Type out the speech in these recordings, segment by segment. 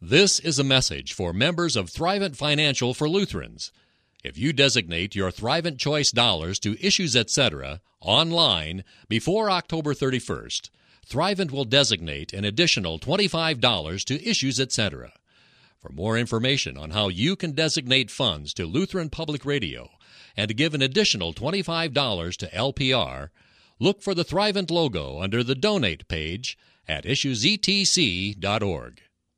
This is a message for members of Thrivent Financial for Lutherans. If you designate your Thrivent Choice dollars to Issues Etc. online before October 31st, Thrivent will designate an additional $25 to Issues Etc. For more information on how you can designate funds to Lutheran Public Radio and to give an additional $25 to LPR, look for the Thrivent logo under the Donate page at issuesetc.org.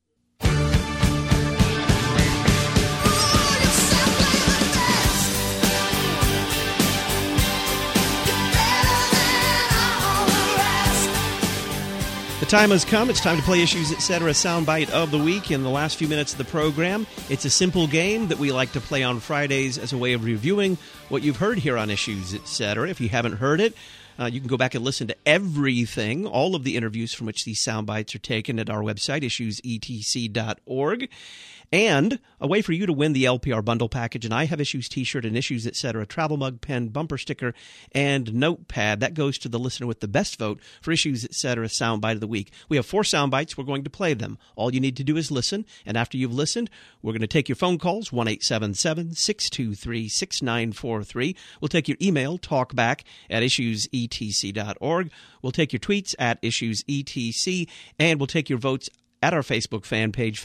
The time has come. It's time to play Issues Etc. Soundbite of the Week in the last few minutes of the program. It's a simple game that we like to play on Fridays as a way of reviewing what you've heard here on Issues Etc. If you haven't heard it, you can go back and listen to everything, all of the interviews from which these sound bites are taken at our website, issuesetc.org. And a way for you to win the LPR bundle package, and I have Issues t-shirt and Issues Etc. travel mug, pen, bumper sticker, and notepad. That goes to the listener with the best vote for Issues Etc. Soundbite of the Week. We have 4 sound bites. We're going to play them. All you need to do is listen, and after you've listened, we're going to take your phone calls, 1-877-623-6943. We'll take your email, talkback@issuesetc.org. We'll take your tweets at issuesetc, and we'll take your votes at our Facebook fan page,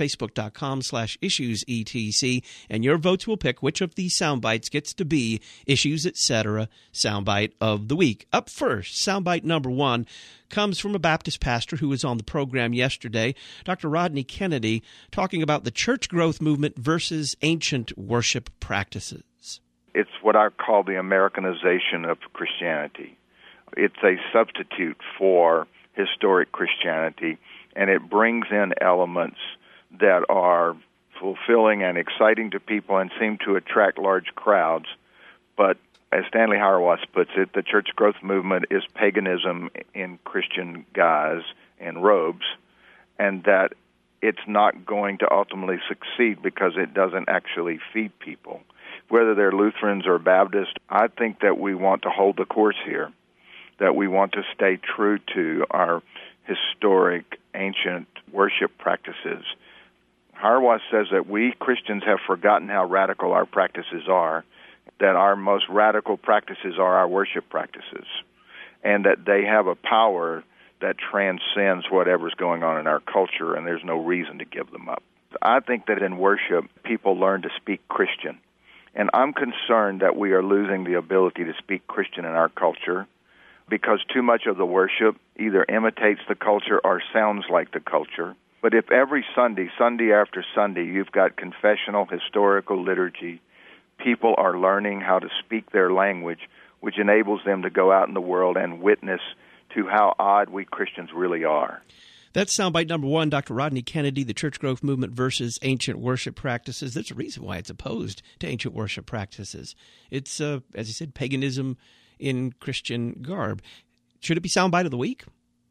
facebook.com/issuesetc, and your votes will pick which of these sound bites gets to be Issues Etc. Soundbite of the Week. Up first, soundbite number 1 comes from a Baptist pastor who was on the program yesterday, Dr. Rodney Kennedy, talking about the church growth movement versus ancient worship practices. It's what I call the Americanization of Christianity. It's a substitute for historic Christianity, and it brings in elements that are fulfilling and exciting to people and seem to attract large crowds. But as Stanley Hauerwas puts it, the church growth movement is paganism in Christian guise and robes, and that it's not going to ultimately succeed because it doesn't actually feed people. Whether they're Lutherans or Baptists, I think that we want to hold the course here, that we want to stay true to our historic, ancient worship practices. Hauerwas says that we Christians have forgotten how radical our practices are, that our most radical practices are our worship practices, and that they have a power that transcends whatever's going on in our culture, and there's no reason to give them up. I think that in worship, people learn to speak Christian, and I'm concerned that we are losing the ability to speak Christian in our culture, because too much of the worship either imitates the culture or sounds like the culture. But if every Sunday, Sunday after Sunday, you've got confessional, historical liturgy, people are learning how to speak their language, which enables them to go out in the world and witness to how odd we Christians really are. That's soundbite number 1, Dr. Rodney Kennedy, the church growth movement versus ancient worship practices. There's a reason why it's opposed to ancient worship practices. It's, as you said, paganism in Christian garb. Should it be soundbite of the week?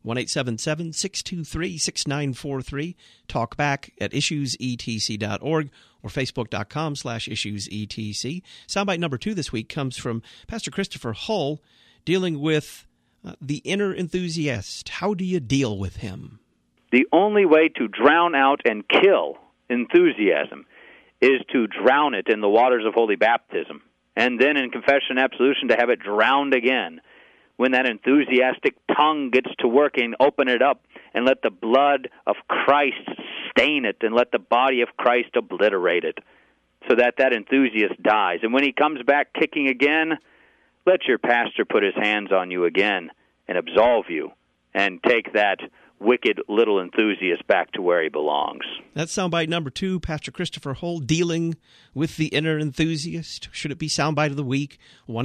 1-877-623-6943. Talk back at issuesetc.org or facebook.com/issuesetc. Soundbite number 2 this week comes from Pastor Christopher Hull, dealing with the inner enthusiast. How do you deal with him? The only way to drown out and kill enthusiasm is to drown it in the waters of holy baptism, and then in confession and absolution to have it drowned again. When that enthusiastic tongue gets to working, open it up and let the blood of Christ stain it and let the body of Christ obliterate it so that that enthusiast dies. And when he comes back kicking again, let your pastor put his hands on you again and absolve you and take that wicked little enthusiast back to where he belongs. That's soundbite number 2, Pastor Christopher Hull, dealing with the inner enthusiast. Should it be soundbite of the week?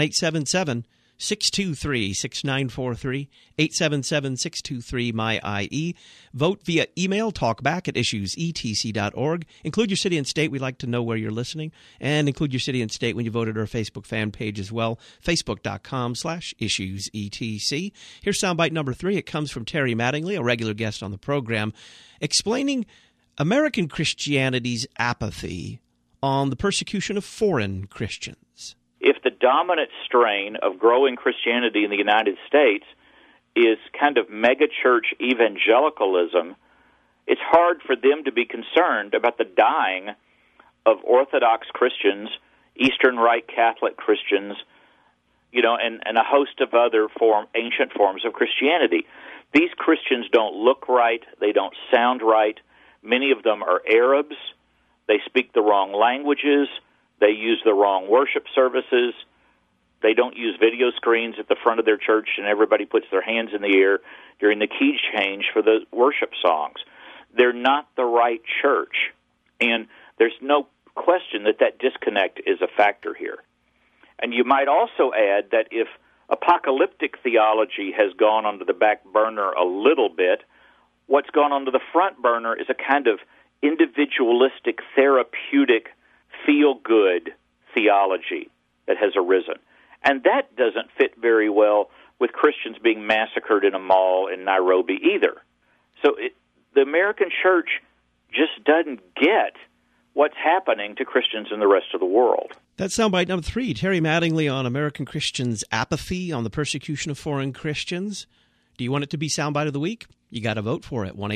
1-877-623-6943, 877-623-MY-IE. Vote via email, talkback at issuesetc.org. Include your city and state. We'd like to know where you're listening. And include your city and state when you vote at our Facebook fan page as well, facebook.com/issuesetc. Here's soundbite number 3. It comes from Terry Mattingly, a regular guest on the program, explaining American Christianity's apathy on the persecution of foreign Christians. If the dominant strain of growing Christianity in the United States is kind of megachurch evangelicalism, it's hard for them to be concerned about the dying of Orthodox Christians, Eastern Rite Catholic Christians, and a host of other ancient forms of Christianity. These Christians don't look right. They don't sound right. Many of them are Arabs. They speak the wrong languages. They use the wrong worship services. They don't use video screens at the front of their church and everybody puts their hands in the air during the key change for the worship songs. They're not the right church. And there's no question that disconnect is a factor here. And you might also add that if apocalyptic theology has gone onto the back burner a little bit, what's gone onto the front burner is a kind of individualistic, therapeutic, feel-good theology that has arisen. And that doesn't fit very well with Christians being massacred in a mall in Nairobi either. So the American church just doesn't get what's happening to Christians in the rest of the world. That's soundbite number 3. Terry Mattingly on American Christians' apathy on the persecution of foreign Christians. Do you want it to be soundbite of the week? You got to vote for it.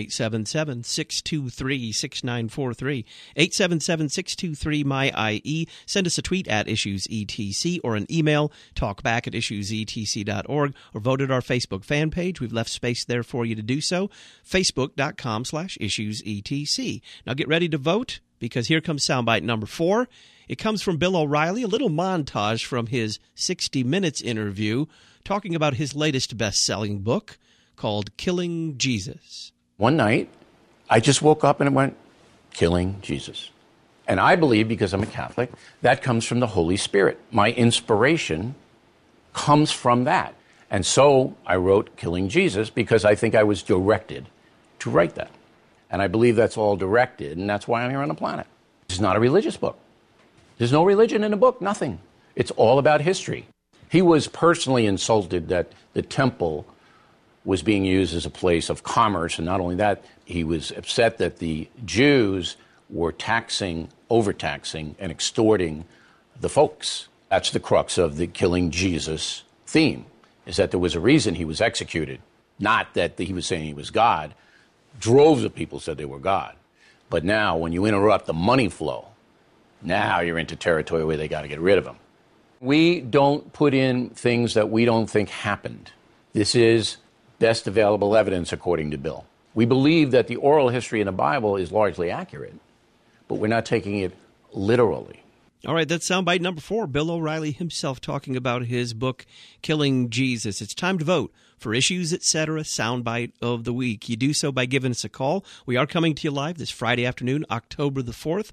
1-877-623-6943. 877-623-MY-IE. Send us a tweet at IssuesETC or an email, talkback@issuesetc.org, or vote at our Facebook fan page. We've left space there for you to do so. Facebook.com/IssuesETC. Now get ready to vote, because here comes soundbite number 4. It comes from Bill O'Reilly, a little montage from his 60 Minutes interview, talking about his latest best-selling book called Killing Jesus. One night, I just woke up and it went, Killing Jesus. And I believe, because I'm a Catholic, that comes from the Holy Spirit. My inspiration comes from that. And so I wrote Killing Jesus because I think I was directed to write that. And I believe that's all directed, and that's why I'm here on the planet. It's not a religious book. There's no religion in the book, nothing. It's all about history. He was personally insulted that the temple was being used as a place of commerce, and not only that, he was upset that the Jews were taxing, overtaxing, and extorting the folks. That's the crux of the Killing Jesus theme, is that there was a reason he was executed, not that he was saying he was God. Droves of people said they were God. But now, when you interrupt the money flow, now you're into territory where they got to get rid of them. We don't put in things that we don't think happened. This is best available evidence, according to Bill. We believe that the oral history in the Bible is largely accurate, but we're not taking it literally. All right, that's soundbite number 4. Bill O'Reilly himself talking about his book, Killing Jesus. It's time to vote for Issues, Etc. Soundbite of the Week. You do so by giving us a call. We are coming to you live this Friday afternoon, October the 4th,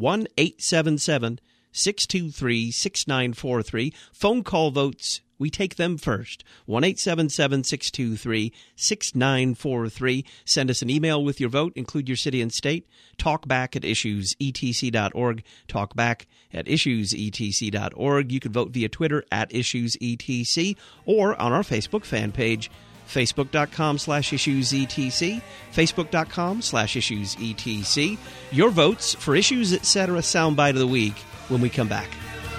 1-877-623-6943. Phone call votes, we take them first. 1-877-623-6943. Send us an email with your vote. Include your city and state. Talkback@issuesetc.org. Talkback@issuesetc.org. You can vote via Twitter @IssuesETC or on our Facebook fan page, Facebook.com/IssuesETC, Facebook.com/IssuesETC. Your votes for Issues, Etc. Soundbite of the Week when we come back.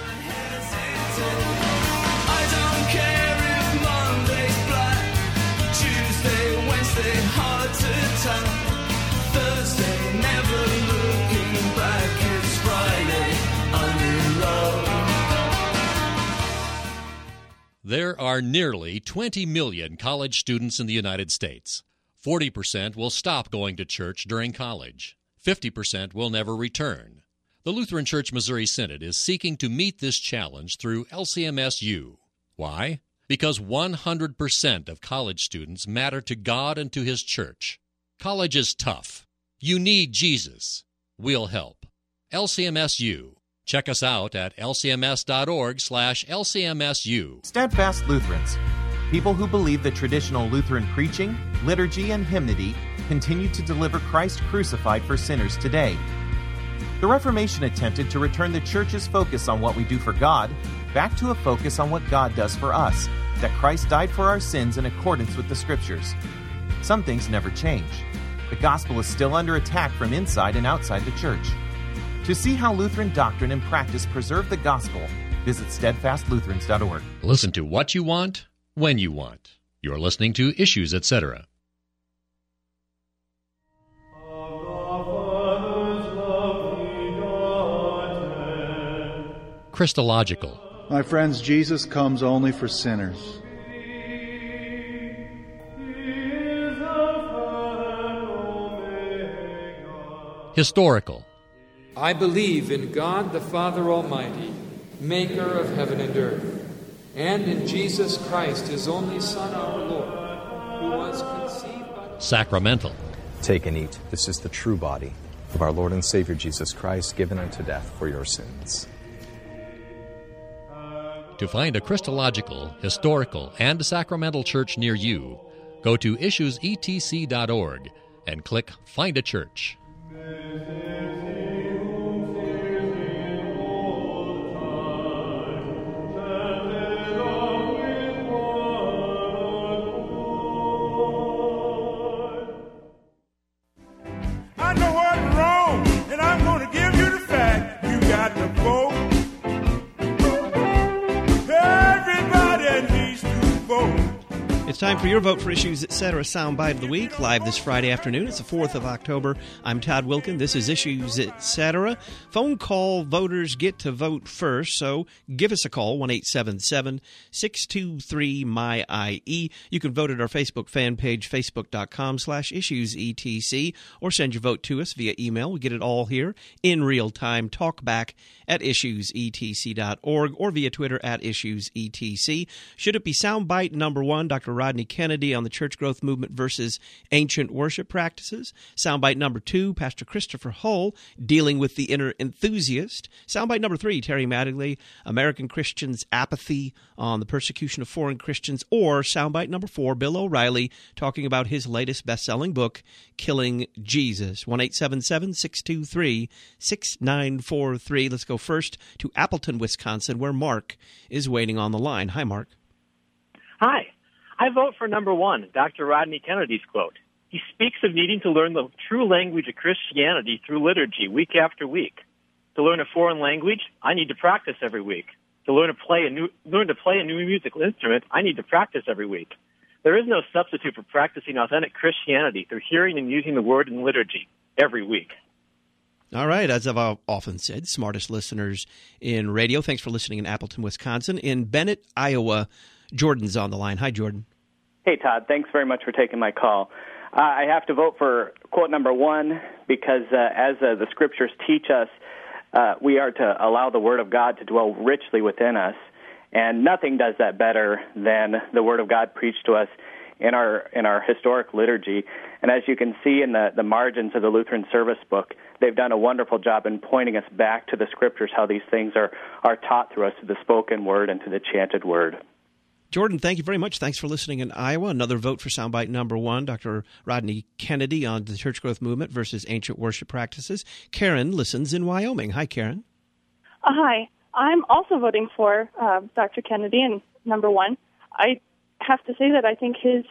There are nearly 20 million college students in the United States. 40% will stop going to church during college. 50% will never return. The Lutheran Church Missouri Synod is seeking to meet this challenge through LCMSU. Why? Because 100% of college students matter to God and to His church. College is tough. You need Jesus. We'll help. LCMSU. Check us out at lcms.org/LCMSU. Steadfast Lutherans, people who believe that traditional Lutheran preaching, liturgy, and hymnody continue to deliver Christ crucified for sinners today. The Reformation attempted to return the Church's focus on what we do for God back to a focus on what God does for us, that Christ died for our sins in accordance with the Scriptures. Some things never change. The gospel is still under attack from inside and outside the Church. To see how Lutheran doctrine and practice preserve the gospel, visit steadfastlutherans.org. Listen to what you want, when you want. You're listening to Issues, Etc. Christological. My friends, Jesus comes only for sinners. Historical. I believe in God the Father Almighty, maker of heaven and earth, and in Jesus Christ, his only Son, our Lord, who was conceived by... Sacramental. Take and eat. This is the true body of our Lord and Savior Jesus Christ, given unto death for your sins. To find a Christological, historical, and sacramental church near you, go to issuesetc.org and click Find a Church. It's time for your vote for Issues, Etc. Soundbite of the Week, live this Friday afternoon. It's the 4th of October. I'm Todd Wilkin. This is Issues, Etc. Phone call voters get to vote first, so give us a call, 1-877-623-MY-IE. You can vote at our Facebook fan page, facebook.com/issuesetc, or send your vote to us via email. We get it all here in real time. Talkback at issuesetc.org or via Twitter at issuesetc. Should it be soundbite number 1, Dr. Rodney Kennedy on the church growth movement versus ancient worship practices. Soundbite number 2, Pastor Christopher Hull dealing with the inner enthusiast. Soundbite number 3, Terry Mattingly, American Christians' apathy on the persecution of foreign Christians. Or soundbite number 4, Bill O'Reilly talking about his latest best-selling book, Killing Jesus. 1-877-623-6943. Let's go first to Appleton, Wisconsin, where Mark is waiting on the line. Hi, Mark. Hi. I vote for number 1, Dr. Rodney Kennedy's quote. He speaks of needing to learn the true language of Christianity through liturgy week after week. To learn a foreign language, I need to practice every week. To learn to play a new musical instrument, I need to practice every week. There is no substitute for practicing authentic Christianity through hearing and using the word in liturgy every week. All right, as I've often said, smartest listeners in radio. Thanks for listening in Appleton, Wisconsin. In Bennett, Iowa, Jordan's on the line. Hi, Jordan. Hey, Todd. Thanks very much for taking my call. I have to vote for quote number 1 because as the Scriptures teach us, we are to allow the Word of God to dwell richly within us, and nothing does that better than the Word of God preached to us in our historic liturgy. And as you can see in the margins of the Lutheran Service Book, they've done a wonderful job in pointing us back to the Scriptures, how these things are taught through us to the spoken Word and to the chanted Word. Jordan, thank you very much. Thanks for listening in Iowa. Another vote for soundbite number 1, Dr. Rodney Kennedy on the church growth movement versus ancient worship practices. Karen listens in Wyoming. Hi, Karen. Hi. I'm also voting for Dr. Kennedy in number 1. I have to say that I think his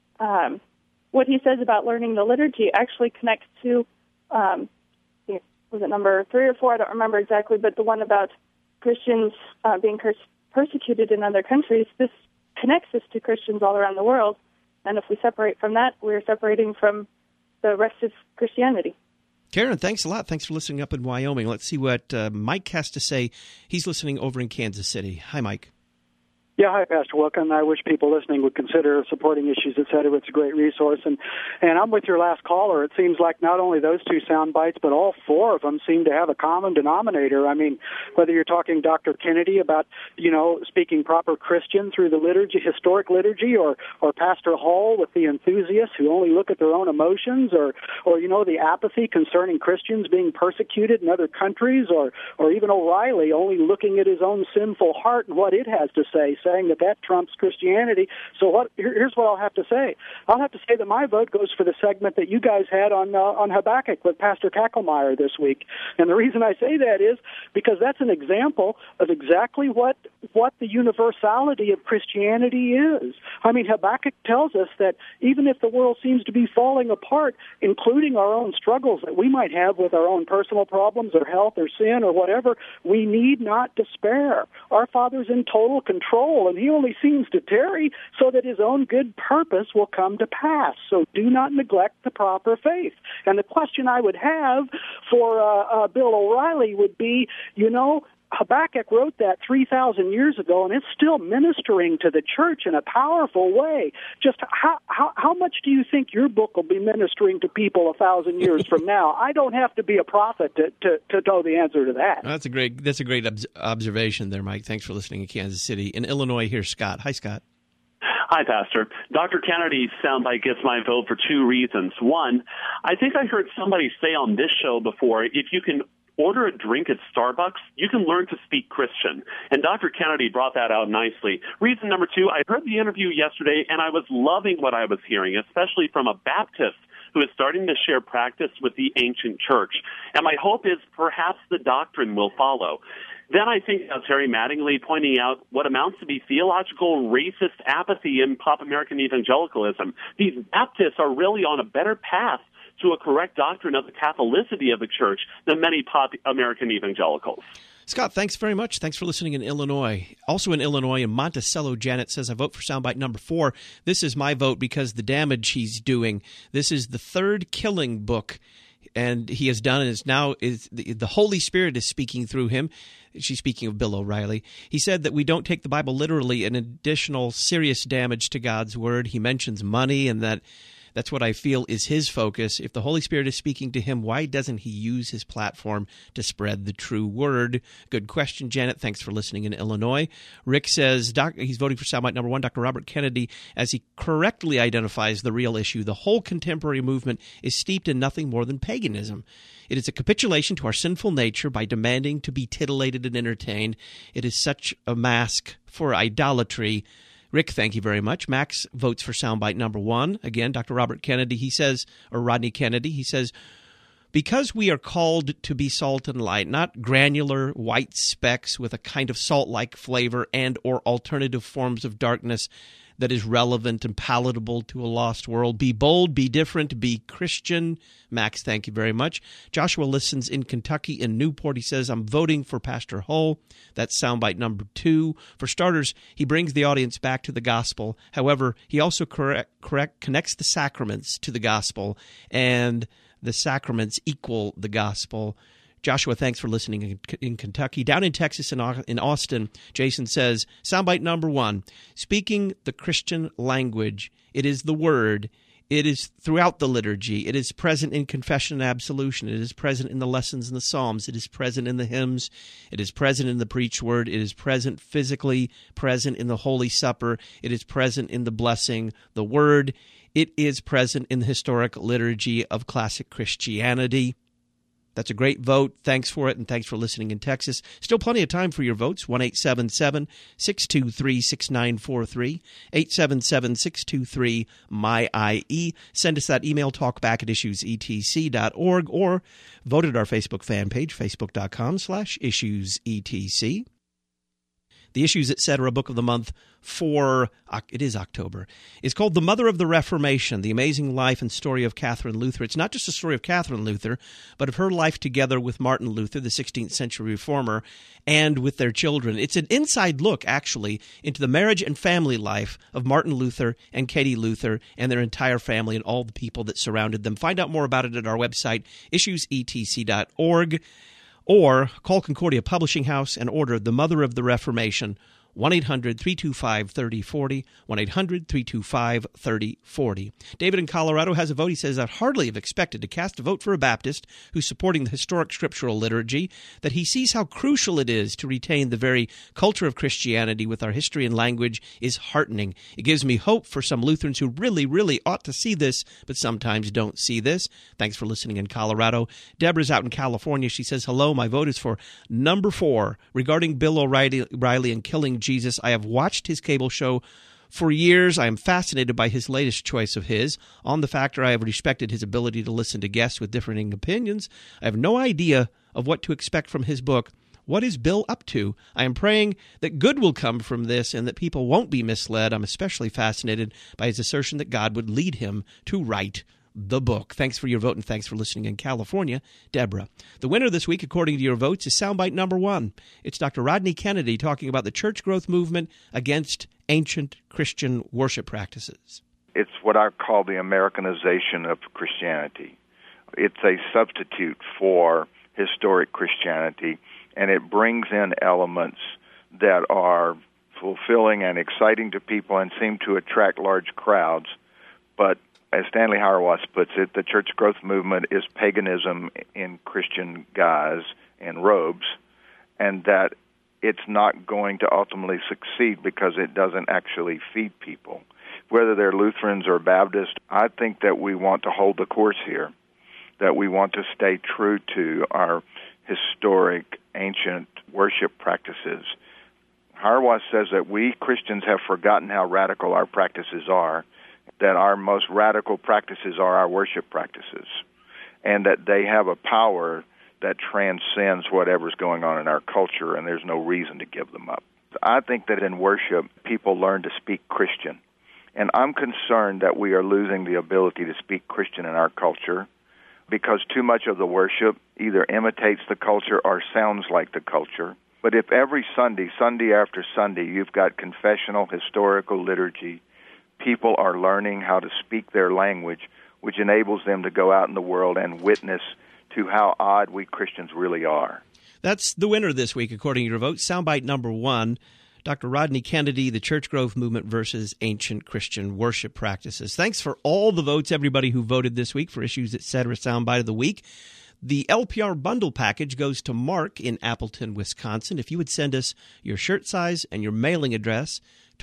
what he says about learning the liturgy actually connects to, was it number 3 or 4? I don't remember exactly, but the one about Christians being persecuted in other countries. This connects us to Christians all around the world, and if we separate from that, we're separating from the rest of Christianity. Karen, thanks a lot. Thanks for listening up in Wyoming. Let's see what Mike has to say. He's listening over in Kansas City. Hi, Mike. Yeah, hi, Pastor Wilkin. I wish people listening would consider supporting Issues, Etc. It's a great resource. And I'm with your last caller. It seems like not only those 2 sound bites, but all 4 of them seem to have a common denominator. I mean, whether you're talking Dr. Kennedy about, speaking proper Christian through the liturgy, historic liturgy, or Pastor Hall with the enthusiasts who only look at their own emotions, or the apathy concerning Christians being persecuted in other countries, or even O'Reilly only looking at his own sinful heart and what it has to say, saying that trumps Christianity. So here's what I'll have to say. I'll have to say that my vote goes for the segment that you guys had on Habakkuk with Pastor Kackelmeyer this week. And the reason I say that is because that's an example of exactly what the universality of Christianity is. I mean, Habakkuk tells us that even if the world seems to be falling apart, including our own struggles that we might have with our own personal problems or health or sin or whatever, we need not despair. Our Father's in total control, and he only seems to tarry so that his own good purpose will come to pass. So do not neglect the proper faith. And the question I would have for Bill O'Reilly would be, Habakkuk wrote that 3,000 years ago, and it's still ministering to the church in a powerful way. Just how much do you think your book will be ministering to people 1,000 years from now? I don't have to be a prophet to know the answer to that. That's a great observation there, Mike. Thanks for listening in Kansas City. In Illinois, here's Scott. Hi, Scott. Hi, Pastor. Dr. Kennedy's soundbite gets my vote for two reasons. One, I think I heard somebody say on this show before, if you can order a drink at Starbucks, you can learn to speak Christian. And Dr. Kennedy brought that out nicely. Reason number two, I heard the interview yesterday, and I was loving what I was hearing, especially from a Baptist who is starting to share practice with the ancient church. And my hope is perhaps the doctrine will follow. Then I think Terry Mattingly pointing out what amounts to be theological racist apathy in pop American evangelicalism. These Baptists are really on a better path to a correct doctrine of the Catholicity of the church than many pop American evangelicals. Scott, thanks very much. Thanks for listening in Illinois. Also in Illinois, in Monticello, Janet says, I vote for soundbite number 4. This is my vote because the damage he's doing. This is the third killing book, and he has done, and is the Holy Spirit is speaking through him. She's speaking of Bill O'Reilly. He said that we don't take the Bible literally, an additional serious damage to God's word. He mentions money, and that's what I feel is his focus. If the Holy Spirit is speaking to him, why doesn't he use his platform to spread the true word? Good question, Janet. Thanks for listening in Illinois. Rick says he's voting for soundbite number 1, Dr. Robert Kennedy, as he correctly identifies the real issue. The whole contemporary movement is steeped in nothing more than paganism. It is a capitulation to our sinful nature by demanding to be titillated and entertained. It is such a mask for idolatry. Rick, thank you very much. Max votes for soundbite number 1. Again, Dr. Robert Kennedy, Rodney Kennedy, he says, because we are called to be salt and light, not granular white specks with a kind of salt-like flavor and or alternative forms of darkness that is relevant and palatable to a lost world. Be bold, be different, be Christian. Max, thank you very much. Joshua listens in Kentucky in Newport. He says, I'm voting for Pastor Hull. That's soundbite number 2. For starters, he brings the audience back to the gospel. However, he also connects the sacraments to the gospel, and the sacraments equal the gospel. Joshua, thanks for listening in Kentucky. Down in Texas, in Austin, Jason says, soundbite number 1, speaking the Christian language. It is the word. It is throughout the liturgy. It is present in confession and absolution. It is present in the lessons and the psalms. It is present in the hymns. It is present in the preached word. It is present physically, present in the Holy Supper. It is present in the blessing, the word. It is present in the historic liturgy of classic Christianity. That's a great vote. Thanks for it, and thanks for listening in Texas. Still plenty of time for your votes. 1-877-623-6943, 877-623-MY-IE. Send us that email, talkback@issuesetc.org, or vote at our Facebook fan page, facebook.com/issuesetc. The Issues Etc. Book of the Month it is October, is called The Mother of the Reformation, The Amazing Life and Story of Catherine Luther. It's not just a story of Catherine Luther, but of her life together with Martin Luther, the 16th century reformer, and with their children. It's an inside look, actually, into the marriage and family life of Martin Luther and Katie Luther and their entire family and all the people that surrounded them. Find out more about it at our website, issuesetc.org. Or call Concordia Publishing House and order The Mother of the Reformation, 1-800-325-3040, 1-800-325-3040. David in Colorado has a vote. He says, I'd hardly have expected to cast a vote for a Baptist who's supporting the historic scriptural liturgy, that he sees how crucial it is to retain the very culture of Christianity with our history and language is heartening. It gives me hope for some Lutherans who really, really ought to see this, but sometimes don't see this. Thanks for listening in Colorado. Deborah's out in California. She says, hello, my vote is for number 4, regarding Bill O'Reilly and killing Jesus. I have watched his cable show for years. I am fascinated by his latest choice of his. On the factor, I have respected his ability to listen to guests with differing opinions. I have no idea of what to expect from his book. What is Bill up to? I am praying that good will come from this and that people won't be misled. I'm especially fascinated by his assertion that God would lead him to write the book. Thanks for your vote, and thanks for listening in California, Deborah. The winner this week, according to your votes, is soundbite number 1. It's Dr. Rodney Kennedy talking about the church growth movement against ancient Christian worship practices. It's what I call the Americanization of Christianity. It's a substitute for historic Christianity, and it brings in elements that are fulfilling and exciting to people and seem to attract large crowds. But as Stanley Hauerwas puts it, the church growth movement is paganism in Christian guise and robes, and that it's not going to ultimately succeed because it doesn't actually feed people. Whether they're Lutherans or Baptists, I think that we want to hold the course here, that we want to stay true to our historic, ancient worship practices. Hauerwas says that we Christians have forgotten how radical our practices are, that our most radical practices are our worship practices, and that they have a power that transcends whatever's going on in our culture, and there's no reason to give them up. I think that in worship, people learn to speak Christian, and I'm concerned that we are losing the ability to speak Christian in our culture because too much of the worship either imitates the culture or sounds like the culture. But if every Sunday, Sunday after Sunday, you've got confessional, historical liturgy, people are learning how to speak their language, which enables them to go out in the world and witness to how odd we Christians really are. That's the winner this week, according to your vote. Soundbite number 1, Dr. Rodney Kennedy, The Church Growth Movement versus Ancient Christian Worship Practices. Thanks for all the votes, everybody who voted this week for Issues Etc. Soundbite of the Week. The LPR bundle package goes to Mark in Appleton, Wisconsin. If you would send us your shirt size and your mailing address,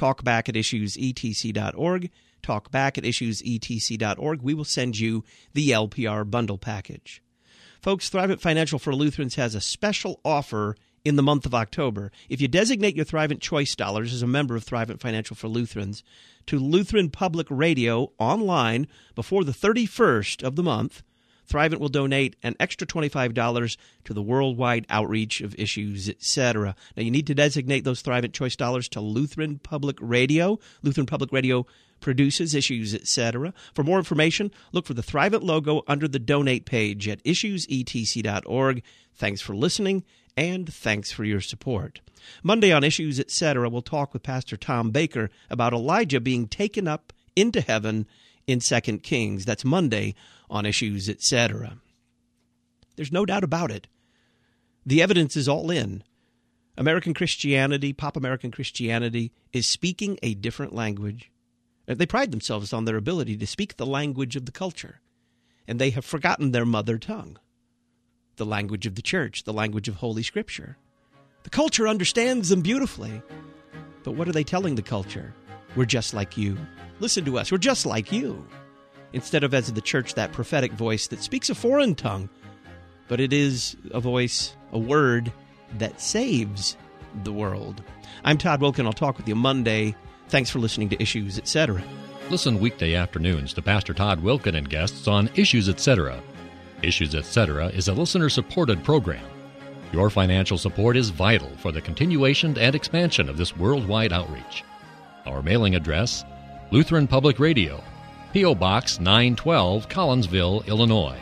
talkback@issuesetc.org, talkback@issuesetc.org, we will send you the LPR bundle package. Folks, Thrivent Financial for Lutherans has a special offer in the month of October. If you designate your Thrivent Choice dollars as a member of Thrivent Financial for Lutherans to Lutheran Public Radio online before the 31st of the month, Thrivent will donate an extra $25 to the worldwide outreach of Issues, etc. Now, you need to designate those Thrivent Choice dollars to Lutheran Public Radio. Lutheran Public Radio produces Issues, etc. For more information, look for the Thrivent logo under the donate page at issuesetc.org. Thanks for listening, and thanks for your support. Monday on Issues, etc., we'll talk with Pastor Tom Baker about Elijah being taken up into heaven in 2 Kings. That's Monday on Issues, etc. There's no doubt about it. The evidence is all in. American Christianity, pop American Christianity, is speaking a different language. They pride themselves on their ability to speak the language of the culture, and they have forgotten their mother tongue, the language of the church, the language of Holy Scripture. The culture understands them beautifully, but what are they telling the culture? We're just like you. Listen to us. We're just like you. Instead of, as the church, that prophetic voice that speaks a foreign tongue, but it is a voice, a word that saves the world. I'm Todd Wilken. I'll talk with you Monday. Thanks for listening to Issues, etc. Listen weekday afternoons to Pastor Todd Wilken and guests on Issues, etc. Issues, etc. is a listener-supported program. Your financial support is vital for the continuation and expansion of this worldwide outreach. Our mailing address, Lutheran Public Radio, P.O. Box 912, Collinsville, Illinois,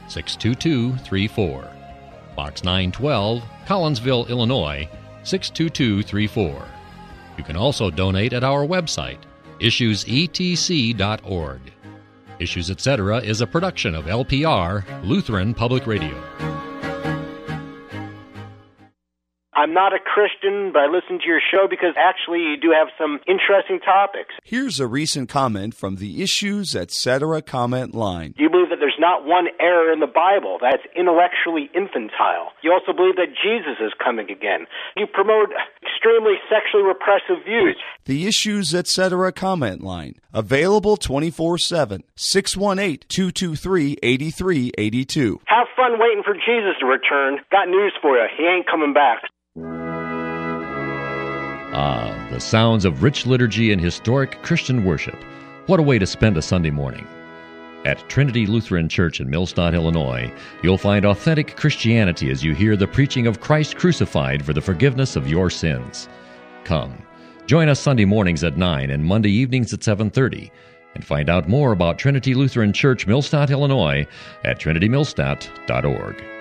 62234. Box 912, Collinsville, Illinois, 62234. You can also donate at our website, issuesetc.org. Issues, etc. is a production of LPR, Lutheran Public Radio. I'm not a Christian, but I listen to your show because actually you do have some interesting topics. Here's a recent comment from the Issues, etc. comment line. You believe that there's not one error in the Bible that's intellectually infantile. You also believe that Jesus is coming again. You promote extremely sexually repressive views. The Issues, etc. comment line. Available 24/7. 618-223-8382. Have fun waiting for Jesus to return. Got news for you. He ain't coming back. Ah, the sounds of rich liturgy and historic Christian worship. What a way to spend a Sunday morning. At Trinity Lutheran Church in Millstadt, Illinois, you'll find authentic Christianity as you hear the preaching of Christ crucified for the forgiveness of your sins. Come, join us Sunday mornings at 9 and Monday evenings at 7:30, and find out more about Trinity Lutheran Church, Millstadt, Illinois at trinitymillstadt.org.